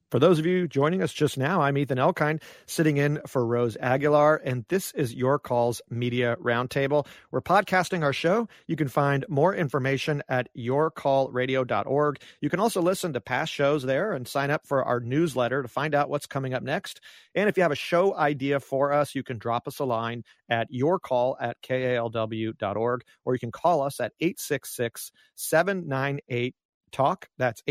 For those of you joining us just now, I'm Ethan Elkind, sitting in for Rose Aguilar, and this is Your Call's Media Roundtable. We're podcasting our show. You can find more information at yourcallradio.org. You can also listen to past shows there and sign up for our newsletter to find out what's coming up next. And if you have a show idea for us, you can drop us a line at yourcall@kalw.org, or you can call us at 866-798 Talk. That's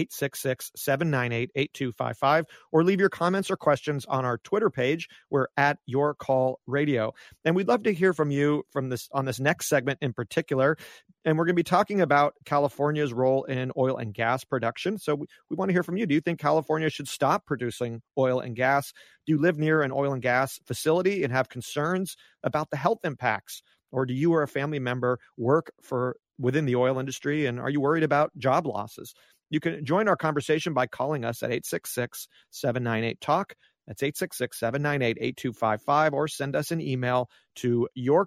866-798-8255, or leave your comments or questions on our Twitter page. We're at Your Call Radio. And we'd love to hear from you on this next segment in particular. And we're going to be talking about California's role in oil and gas production. So we want to hear from you. Do you think California should stop producing oil and gas? Do you live near an oil and gas facility and have concerns about the health impacts? Or do you or a family member work within the oil industry, and are you worried about job losses? You can join our conversation by calling us at 866-798-TALK. That's 866-798-8255, or send us an email to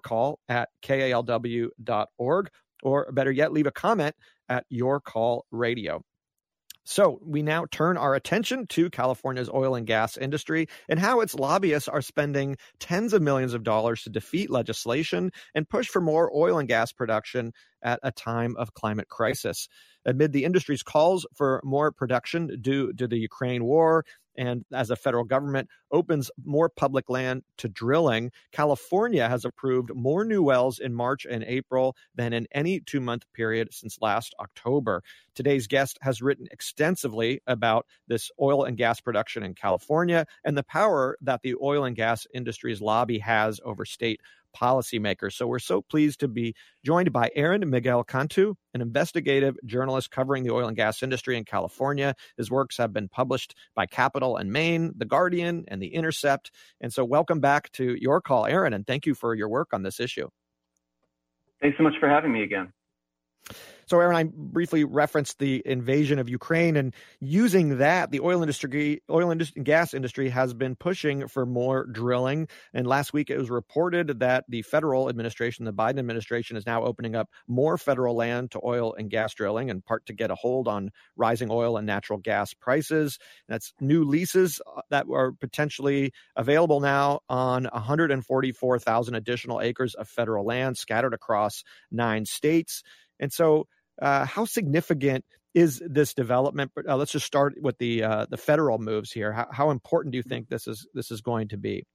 yourcall@kalw.org, or better yet, leave a comment at Your Call Radio. So we now turn our attention to California's oil and gas industry and how its lobbyists are spending tens of millions of dollars to defeat legislation and push for more oil and gas production at a time of climate crisis. Amid the industry's calls for more production due to the Ukraine war, and as the federal government opens more public land to drilling, California has approved more new wells in March and April than in any 2-month period since last October. Today's guest has written extensively about this oil and gas production in California and the power that the oil and gas industry's lobby has over state policymakers. So we're so pleased to be joined by Aaron Miguel Cantu, an investigative journalist covering the oil and gas industry in California. His works have been published by Capital and Maine, The Guardian, and The Intercept. And so welcome back to Your Call, Aaron, and thank you for your work on this issue. Thanks so much for having me again. So, Aaron, I briefly referenced the invasion of Ukraine, and using that, the oil and gas industry has been pushing for more drilling. And last week, it was reported that the federal administration, the Biden administration, is now opening up more federal land to oil and gas drilling, in part to get a hold on rising oil and natural gas prices. That's new leases that are potentially available now on 144,000 additional acres of federal land scattered across 9 states. And so how significant is this development? Let's just start with the federal moves here. How important do you think this is going to be?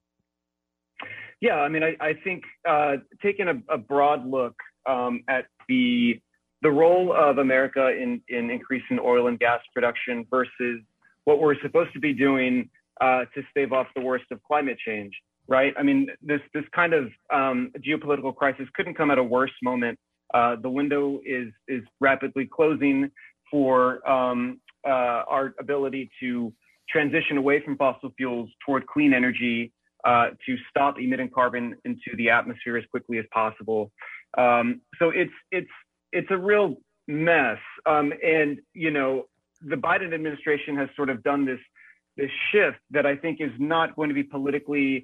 Yeah, I mean, I think taking a broad look at the role of America in increasing oil and gas production versus what we're supposed to be doing to stave off the worst of climate change, right? I mean, this kind of geopolitical crisis couldn't come at a worse moment. The window is rapidly closing for our ability to transition away from fossil fuels toward clean energy, to stop emitting carbon into the atmosphere as quickly as possible. So it's a real mess. And you know, the Biden administration has sort of done this shift that I think is not going to be politically.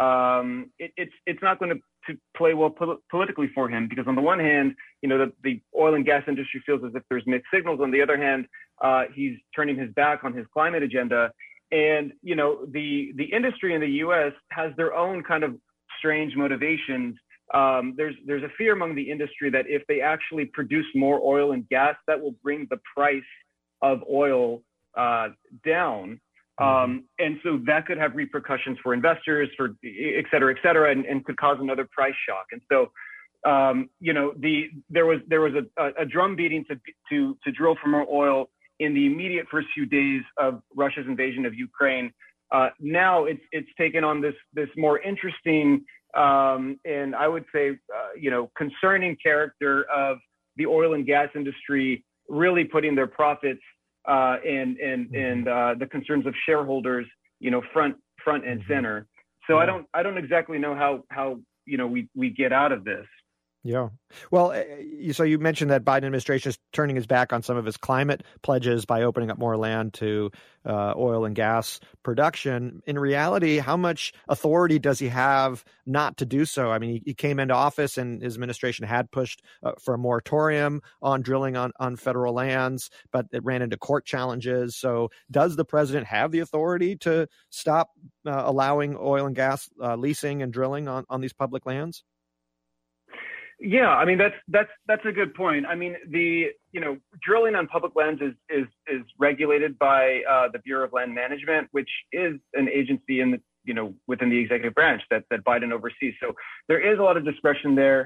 It's not going to play well politically for him, because on the one hand, you know, the oil and gas industry feels as if there's mixed signals. On the other hand, he's turning his back on his climate agenda. And, you know, the industry in the U.S. has their own kind of strange motivations. There's a fear among the industry that if they actually produce more oil and gas, that will bring the price of oil down. And so that could have repercussions for investors, for et cetera, and could cause another price shock. And so, you know, there was a drum beating to drill for more oil in the immediate first few days of Russia's invasion of Ukraine. Now it's taken on this more interesting and I would say, you know, concerning character of the oil and gas industry really putting their profits and the concerns of shareholders, you know, front and center. So I don't exactly know how you know we get out of this. Yeah. Well, so you mentioned that Biden administration is turning his back on some of his climate pledges by opening up more land to oil and gas production. In reality, how much authority does he have not to do so? I mean, he came into office and his administration had pushed for a moratorium on drilling on federal lands, but it ran into court challenges. So does the president have the authority to stop allowing oil and gas leasing and drilling on these public lands? Yeah, I mean that's a good point. I mean drilling on public lands is regulated by the Bureau of Land Management, which is an agency in the within the executive branch that Biden oversees. So there is a lot of discretion there.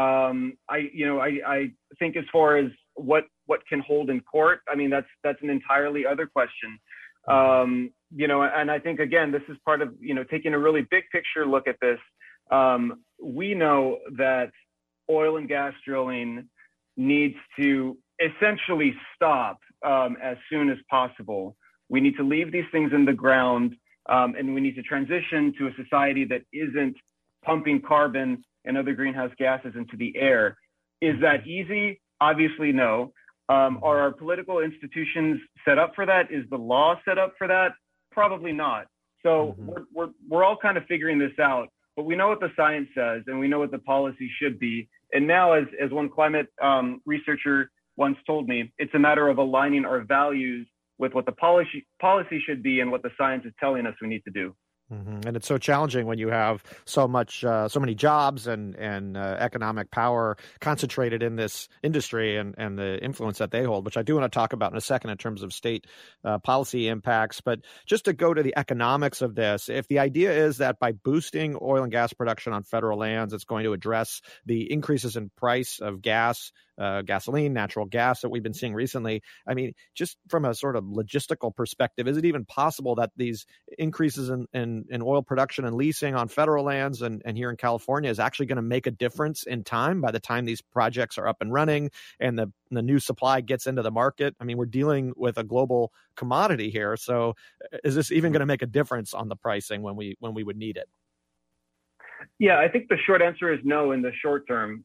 I think as far as what can hold in court, I mean that's an entirely other question. And I think again this is part of taking a really big picture look at this. We know that oil and gas drilling needs to essentially stop as soon as possible. We need to leave these things in the ground, and we need to transition to a society that isn't pumping carbon and other greenhouse gases into the air. Is that easy? Obviously, no. Are our political institutions set up for that? Is the law set up for that? Probably not. So we're all kind of figuring this out, but we know what the science says and we know what the policy should be. And now, as one climate researcher once told me, it's a matter of aligning our values with what the policy should be and what the science is telling us we need to do. And it's so challenging when you have so many jobs and economic power concentrated in this industry and the influence that they hold, which I do want to talk about in a second in terms of state policy impacts. But just to go to the economics of this, if the idea is that by boosting oil and gas production on federal lands, it's going to address the increases in price of gas, gasoline, natural gas that we've been seeing recently. I mean, just from a sort of logistical perspective, is it even possible that these increases in oil production and leasing on federal lands and here in California is actually going to make a difference in time by the time these projects are up and running and the new supply gets into the market? I mean, we're dealing with a global commodity here. So is this even going to make a difference on the pricing when we would need it? Yeah, I think the short answer is no in the short term.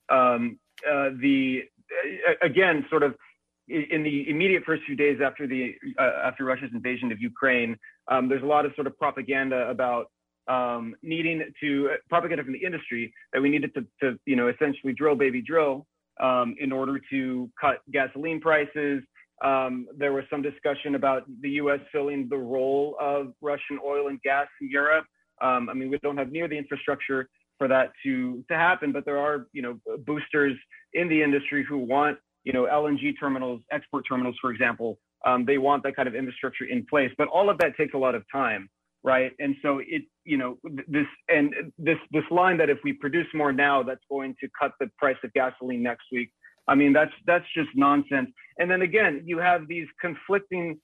Again, sort of in the immediate first few days after Russia's invasion of Ukraine, there's a lot of sort of propaganda about propaganda from the industry that we needed to essentially drill, baby, drill in order to cut gasoline prices. There was some discussion about the U.S. filling the role of Russian oil and gas in Europe. I mean, we don't have near the infrastructure for that to happen, but there are boosters in the industry who want LNG terminals, export terminals, for example. They want that kind of infrastructure in place, but all of that takes a lot of time, right? And so this line that if we produce more now, that's going to cut the price of gasoline next week. I mean, that's just nonsense. And then again, you have these conflicting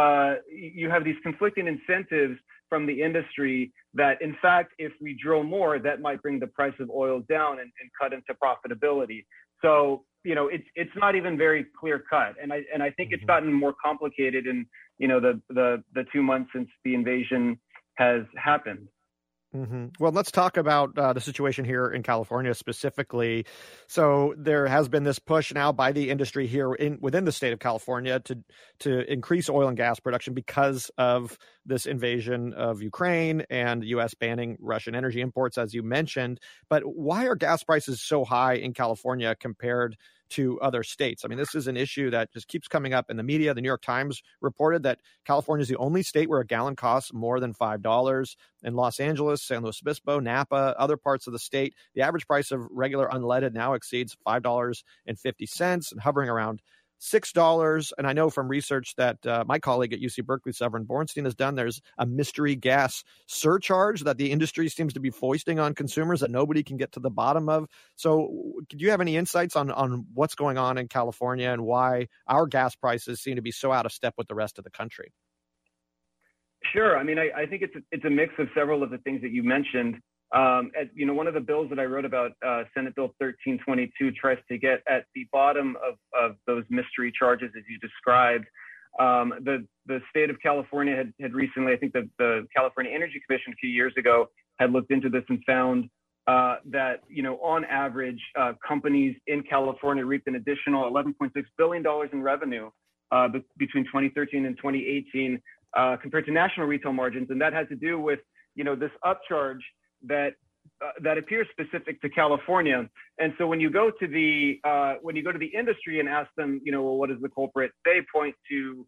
incentives from the industry that, in fact, if we drill more, that might bring the price of oil down and cut into profitability. So, it's not even very clear cut. And I think it's gotten more complicated in, the 2 months since the invasion has happened. Well, let's talk about the situation here in California specifically. So there has been this push now by the industry here within the state of California to increase oil and gas production because of this invasion of Ukraine and the U.S. banning Russian energy imports, as you mentioned. But why are gas prices so high in California compared to other states? I mean, this is an issue that just keeps coming up in the media. The New York Times reported that California is the only state where a gallon costs more than $5. In Los Angeles, San Luis Obispo, Napa, other parts of the state, the average price of regular unleaded now exceeds $5.50 and hovering around $6. And I know from research that my colleague at UC Berkeley, Severin Bornstein, has done, there's a mystery gas surcharge that the industry seems to be foisting on consumers that nobody can get to the bottom of. So do you have any insights on what's going on in California and why our gas prices seem to be so out of step with the rest of the country? Sure. I mean, I think it's a mix of several of the things that you mentioned. One of the bills that I wrote about, Senate Bill 1322, tries to get at the bottom of those mystery charges, as you described. The state of California had recently, I think the California Energy Commission a few years ago had looked into this and found that, on average, companies in California reaped an additional $11.6 billion in revenue between 2013 and 2018 compared to national retail margins. And that had to do with, this upcharge that appears specific to California. And so when you go to the industry and ask them, well, what is the culprit? They point to,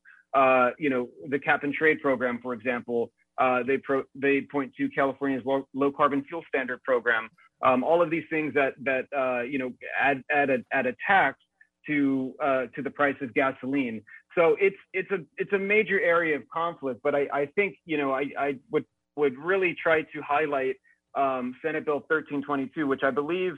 the cap and trade program, for example. They point to California's low carbon fuel standard program. All of these things that add a tax to the price of gasoline. So it's a major area of conflict. But I think I would really try to highlight Senate Bill 1322, which I believe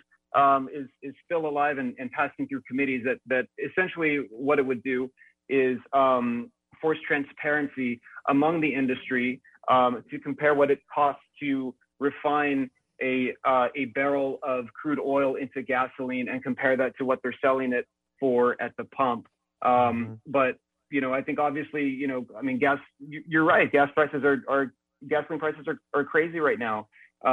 is still alive and passing through committees. That essentially what it would do is force transparency among the industry to compare what it costs to refine a barrel of crude oil into gasoline and compare that to what they're selling it for at the pump. But I think obviously gas. You're right. Gasoline prices are crazy right now.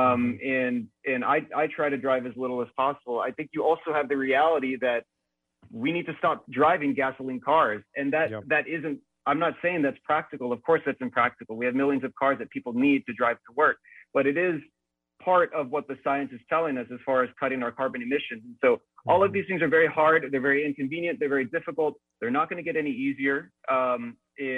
And I try to drive as little as possible. I think you also have the reality that we need to stop driving gasoline cars, and that isn't. I'm not saying that's practical. Of course, that's impractical. We have millions of cars that people need to drive to work, but it is part of what the science is telling us as far as cutting our carbon emissions. And so all of these things are very hard. They're very inconvenient. They're very difficult. They're not going to get any easier. And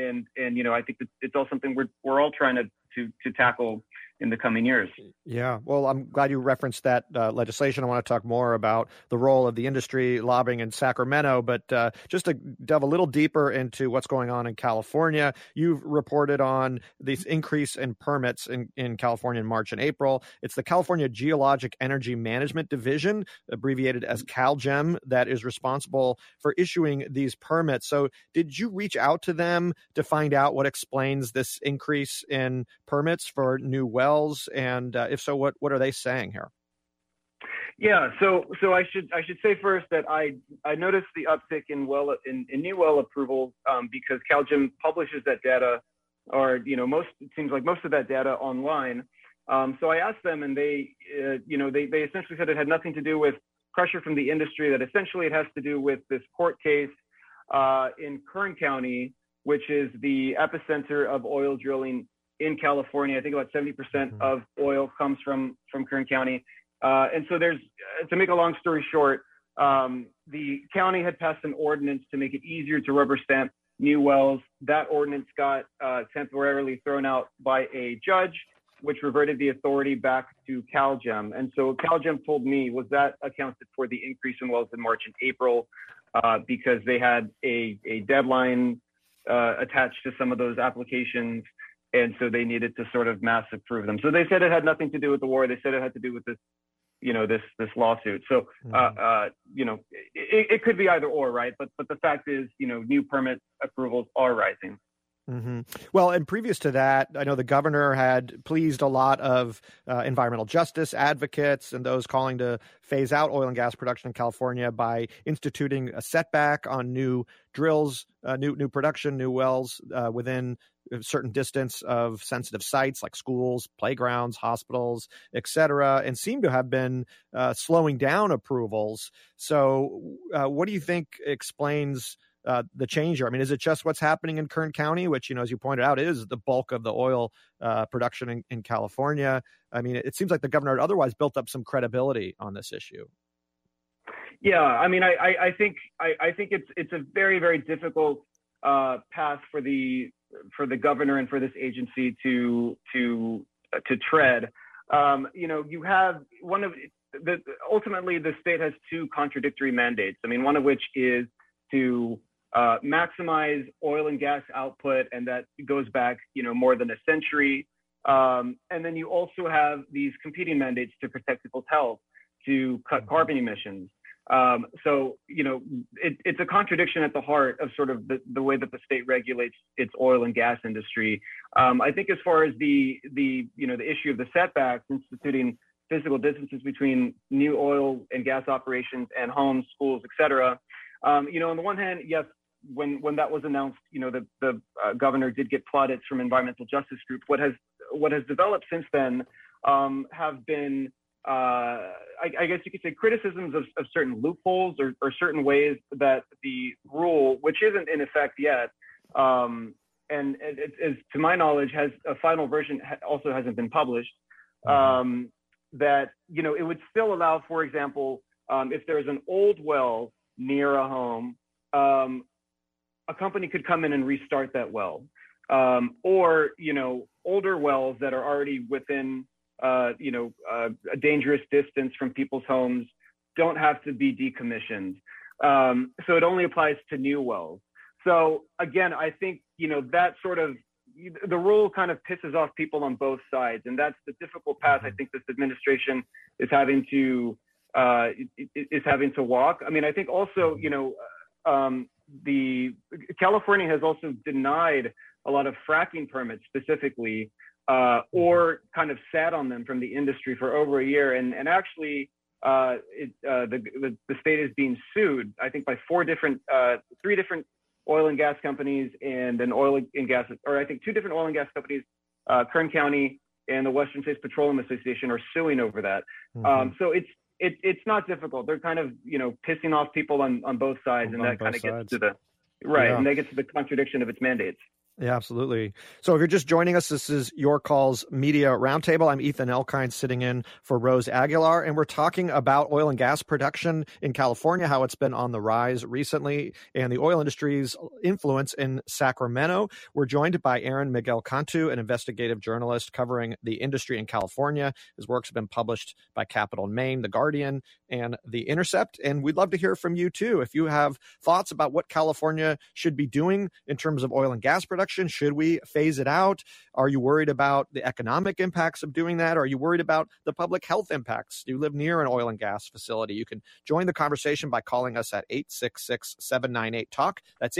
I think it's all something we're all trying to tackle in the coming years. Yeah. Well, I'm glad you referenced that legislation. I want to talk more about the role of the industry lobbying in Sacramento, but just to delve a little deeper into what's going on in California, you've reported on this increase in permits in California in March and April. It's the California Geologic Energy Management Division, abbreviated as CalGEM, that is responsible for issuing these permits. So did you reach out to them to find out what explains this increase in permits for new wells? And if so, what are they saying here? Yeah, so I should say first that I noticed the uptick in new well approvals because CalGEM publishes that data, or it seems like most of that data online. So I asked them, and they essentially said it had nothing to do with pressure from the industry. That essentially it has to do with this court case in Kern County, which is the epicenter of oil drilling in California. I think about 70% of oil comes from Kern County. And so to make a long story short, the county had passed an ordinance to make it easier to rubber stamp new wells. That ordinance got temporarily thrown out by a judge, which reverted the authority back to CalGEM. And so CalGEM told me was that accounted for the increase in wells in March and April because they had a deadline attached to some of those applications. And so they needed to sort of mass approve them. So they said it had nothing to do with the war. They said it had to do with this, this lawsuit. So, it could be either or, right? But the fact is, new permit approvals are rising. Mm-hmm. Well, and previous to that, I know the governor had pleased a lot of environmental justice advocates and those calling to phase out oil and gas production in California by instituting a setback on new drills, new production, new wells within a certain distance of sensitive sites like schools, playgrounds, hospitals, et cetera, and seem to have been slowing down approvals. So what do you think explains the change here? I mean, is it just what's happening in Kern County, which, as you pointed out, is the bulk of the oil production in California? I mean, it seems like the governor had otherwise built up some credibility on this issue. Yeah, I mean, I think it's a very, very difficult path for the governor and for this agency to tread. You have ultimately the state has two contradictory mandates. I mean, one of which is to maximize oil and gas output, and that goes back, more than a century. And then you also have these competing mandates to protect people's health, to cut carbon emissions. So, it's a contradiction at the heart of sort of the way that the state regulates its oil and gas industry. I think as far as the issue of the setbacks, instituting physical distances between new oil and gas operations and homes, schools, et cetera. On the one hand, yes, when that was announced, the governor did get plaudits from environmental justice groups. What has developed since then have been I guess you could say, criticisms of certain loopholes or certain ways that the rule, which isn't in effect yet, and it is, to my knowledge, has a final version also hasn't been published. That it would still allow, for example, if there's an old well near a home, a company could come in and restart that well, or older wells that are already within a dangerous distance from people's homes don't have to be decommissioned. So it only applies to new wells. So again, I think, that sort of, the rule kind of pisses off people on both sides. And that's the difficult path I think this administration is having to walk. I mean, I think also, the California has also denied a lot of fracking permits specifically, or kind of sat on them from the industry for over a year. And actually, the state is being sued, I think, by three different oil and gas companies and two different oil and gas companies, Kern County and the Western States Petroleum Association are suing over that. So it's not difficult. They're kind of, pissing off people on both sides, and that kind of gets to the and that gets to the contradiction of its mandates. Yeah, absolutely. So if you're just joining us, this is Your Call's Media Roundtable. I'm Ethan Elkind, sitting in for Rose Aguilar, and we're talking about oil and gas production in California, how it's been on the rise recently, and the oil industry's influence in Sacramento. We're joined by Aaron Miguel Cantu, an investigative journalist covering the industry in California. His works have been published by Capital Maine, The Guardian, and The Intercept. And we'd love to hear from you, too. If you have thoughts about what California should be doing in terms of oil and gas production, should we phase it out? Are you worried about the economic impacts of doing that? Are you worried about the public health impacts? Do you live near an oil and gas facility? You can join the conversation by calling us at 866-798-TALK. That's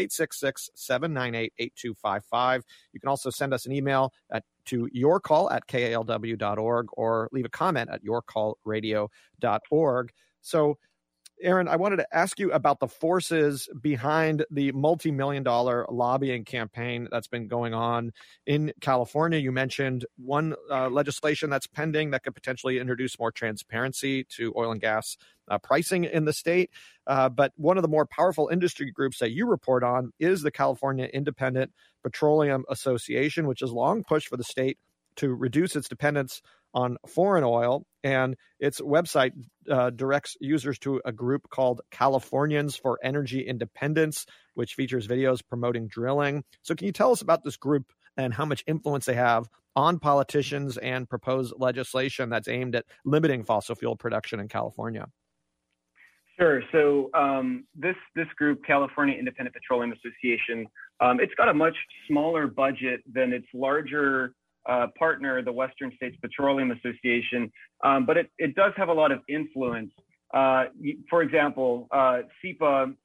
866-798-8255. You can also send us an email to yourcall@kalw.org or leave a comment at yourcallradio.org. So, Aaron, I wanted to ask you about the forces behind the multi-million-dollar lobbying campaign that's been going on in California. You mentioned one legislation that's pending that could potentially introduce more transparency to oil and gas pricing in the state. But one of the more powerful industry groups that you report on is the California Independent Petroleum Association, which has long pushed for the state to reduce its dependence on foreign oil, and its website directs users to a group called Californians for Energy Independence, which features videos promoting drilling. So can you tell us about this group and how much influence they have on politicians and proposed legislation that's aimed at limiting fossil fuel production in California? Sure. So this group, California Independent Petroleum Association, it's got a much smaller budget than its larger partner, the Western States Petroleum Association, but it does have a lot of influence. For example, SEPA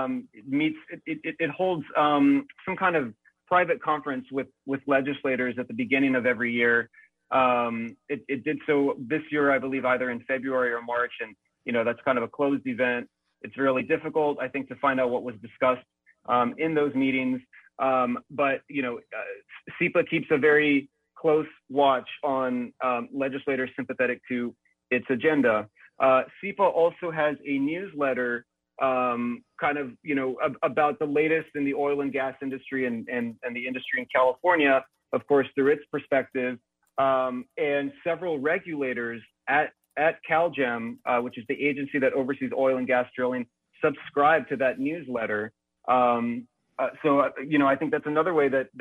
it holds some kind of private conference with legislators at the beginning of every year. It did so this year, I believe, either in February or March, and that's kind of a closed event. It's really difficult, I think, to find out what was discussed in those meetings. But SEPA keeps a very close watch on legislators sympathetic to its agenda. SEPA also has a newsletter about the latest in the oil and gas industry and the industry in California, of course, through its perspective. And several regulators at CalGEM, which is the agency that oversees oil and gas drilling, subscribe to that newsletter. So I think that's another way that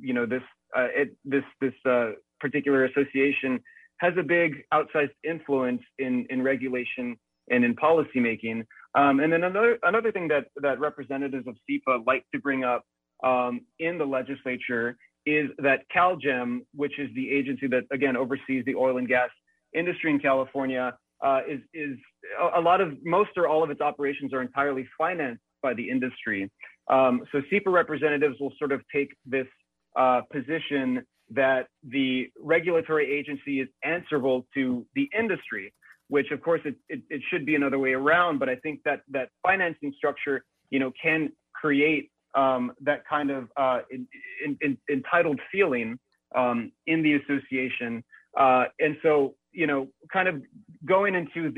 this particular association has a big outsized influence in regulation and in policymaking. And then another thing that representatives of SEPA like to bring up in the legislature is that CalGEM, which is the agency that again oversees the oil and gas industry in California, is most or all of its operations are entirely financed by the industry. So SEPA representatives will sort of take this position that the regulatory agency is answerable to the industry, which of course it should be another way around. But I think that financing structure, can create that kind of entitled feeling in the association. And so, kind of going into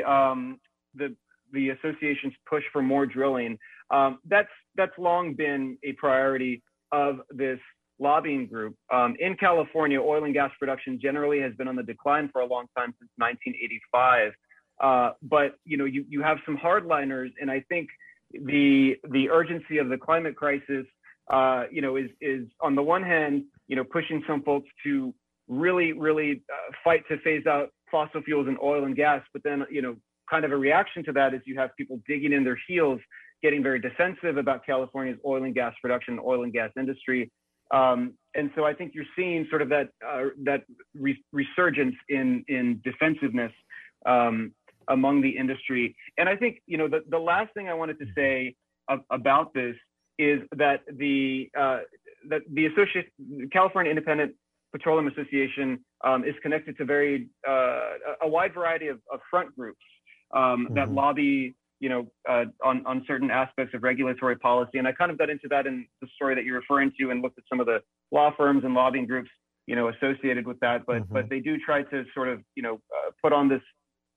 the association's push for more drilling, that's long been a priority of this lobbying group. In California, oil and gas production generally has been on the decline for a long time, since 1985. But you have some hardliners, and I think the urgency of the climate crisis, is on the one hand, pushing some folks to really fight to phase out fossil fuels and oil and gas. But then, kind of a reaction to that is you have people digging in their heels, getting very defensive about California's oil and gas production, oil and gas industry. And so I think you're seeing sort of that resurgence in defensiveness among the industry. And I think, the last thing I wanted to say about this is that the California Independent Petroleum Association is connected to a wide variety of front groups that lobby, on certain aspects of regulatory policy. And I kind of got into that in the story that you're referring to, and looked at some of the law firms and lobbying groups, associated with that. But they do try to sort of, put on this,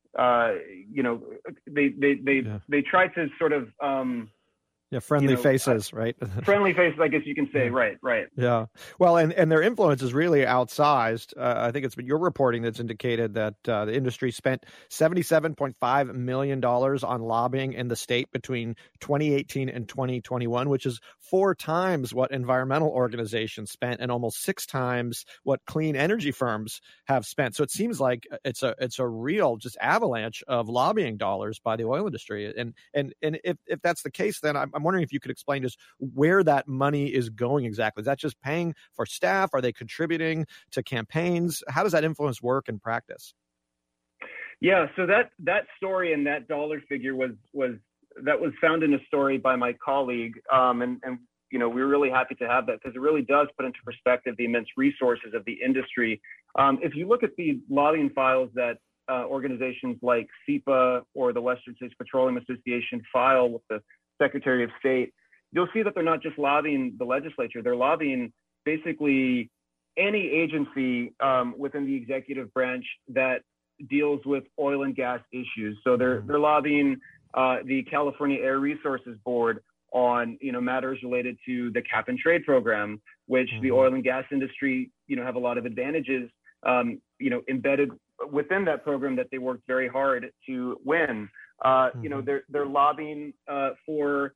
they try to sort of, friendly faces, right? Friendly faces, I guess you can say. Right. Yeah. Well, and their influence is really outsized. I think it's been your reporting that's indicated that the industry spent $77.5 million on lobbying in the state between 2018 and 2021, which is 4 times what environmental organizations spent and almost 6 times what clean energy firms have spent. So it seems like it's a real just avalanche of lobbying dollars by the oil industry. And if that's the case, then I'm wondering if you could explain just where that money is going exactly. Is that just paying for staff? Are they contributing to campaigns? How does that influence work in practice? Yeah, so that story and that dollar figure was found in a story by my colleague, and we're really happy to have that, because it really does put into perspective the immense resources of the industry. If you look at the lobbying files that organizations like SEPA or the Western States Petroleum Association file with the Secretary of State, you'll see that they're not just lobbying the legislature, they're lobbying basically any agency within the executive branch that deals with oil and gas issues. So they're lobbying the California Air Resources Board on matters related to the cap and trade program, which the oil and gas industry have a lot of advantages embedded within that program that they worked very hard to win. They're lobbying for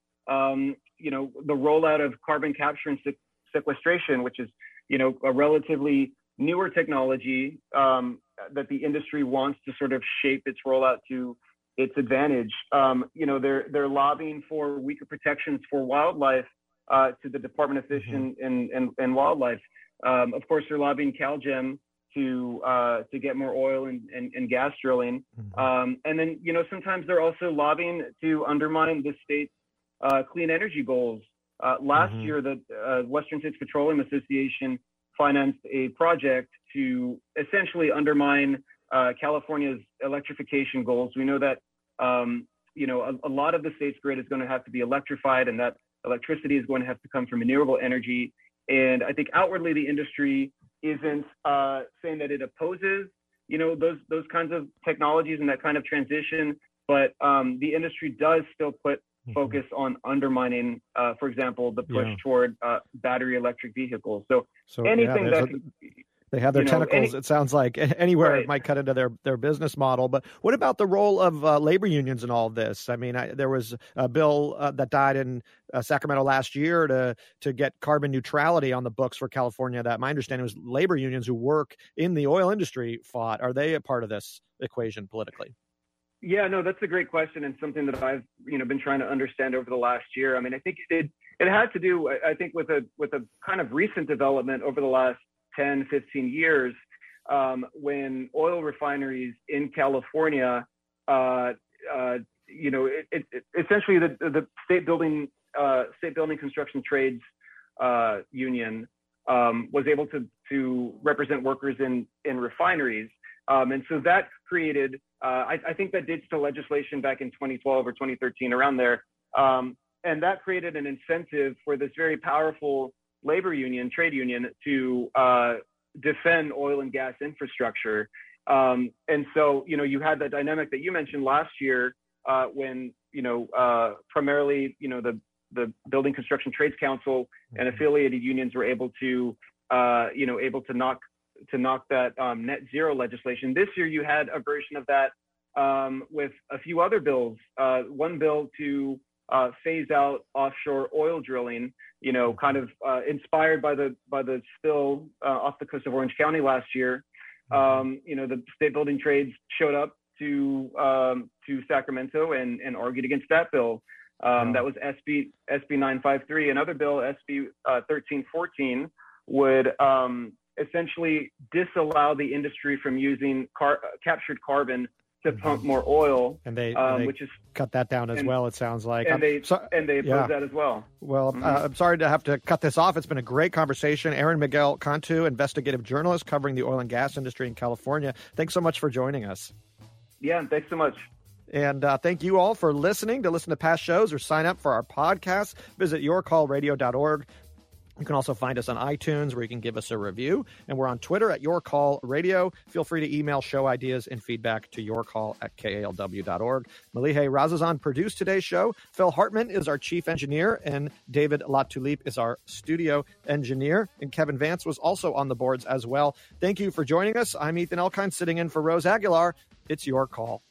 the rollout of carbon capture and sequestration, which is a relatively newer technology that the industry wants to sort of shape its rollout to its advantage. They're lobbying for weaker protections for wildlife to the Department of Fish and Wildlife. Of course, they're lobbying CalGEM to get more oil and gas drilling. And then, sometimes they're also lobbying to undermine the state's clean energy goals. Last year, the Western States Petroleum Association financed a project to essentially undermine California's electrification goals. We know that, a lot of the state's grid is going to have to be electrified, and that electricity is going to have to come from renewable energy. And I think outwardly the industry isn't saying that it opposes, those kinds of technologies and that kind of transition, but the industry does still put focus on undermining, for example, the push toward battery electric vehicles. So anything they have their tentacles, it sounds like, anywhere it might cut into their business model. But what about the role of labor unions in all of this? I mean, there was a bill that died in Sacramento last year to get carbon neutrality on the books for California that my understanding was labor unions who work in the oil industry fought. Are they a part of this equation politically? Yeah, no, that's a great question, and something that I've been trying to understand over the last year. I mean, I think it had to do, I think, with a kind of recent development over the last 10, 15 years, when oil refineries in California, essentially the state building construction trades union was able to represent workers in refineries, and so that created, I think that dates to legislation back in 2012 or 2013, around there, and that created an incentive for this very powerful labor union, trade union, to defend oil and gas infrastructure. And so, you had that dynamic that you mentioned last year when, primarily, the Building Construction Trades Council and affiliated unions were able to, knock that net zero legislation. This year, you had a version of that with a few other bills. One bill to phase out offshore oil drilling, kind of inspired by the spill off the coast of Orange County last year. The state building trades showed up to Sacramento and argued against that bill. That was SB 953. Another bill, SB 1314, would essentially disallow the industry from using captured carbon to pump more oil, and they which is cut that down as well. It sounds like, and they oppose that as well. Well, I'm sorry to have to cut this off. It's been a great conversation. Aaron Miguel Cantu, investigative journalist covering the oil and gas industry in California. Thanks so much for joining us. Yeah, thanks so much. And thank you all for listening. To listen to past shows or sign up for our podcast, visit yourcallradio.org. You can also find us on iTunes, where you can give us a review. And we're on Twitter at YourCallRadio. Feel free to email show ideas and feedback to yourcall@kalw.org. Malihe Razazan produced today's show. Phil Hartman is our chief engineer, and David Latulippe is our studio engineer. And Kevin Vance was also on the boards as well. Thank you for joining us. I'm Ethan Elkind, sitting in for Rose Aguilar. It's Your Call.